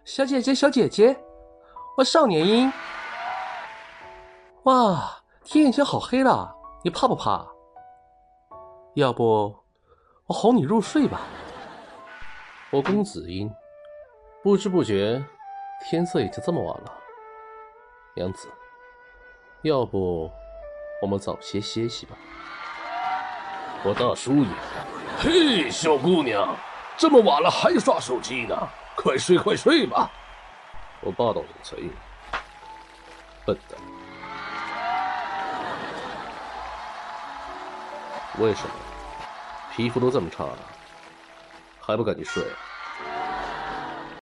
小姐姐，小姐姐，我少年音。哇，天已经好黑了，你怕不怕？要不我哄你入睡吧。我公子音，不知不觉天色已经这么晚了。娘子，要不我们早些歇息吧。 我大叔也。嘿，小姑娘，这么晚了还刷手机呢？快睡快睡吧。 我霸道总裁音，笨蛋。为什么？皮肤都这么差了，还不赶紧睡啊？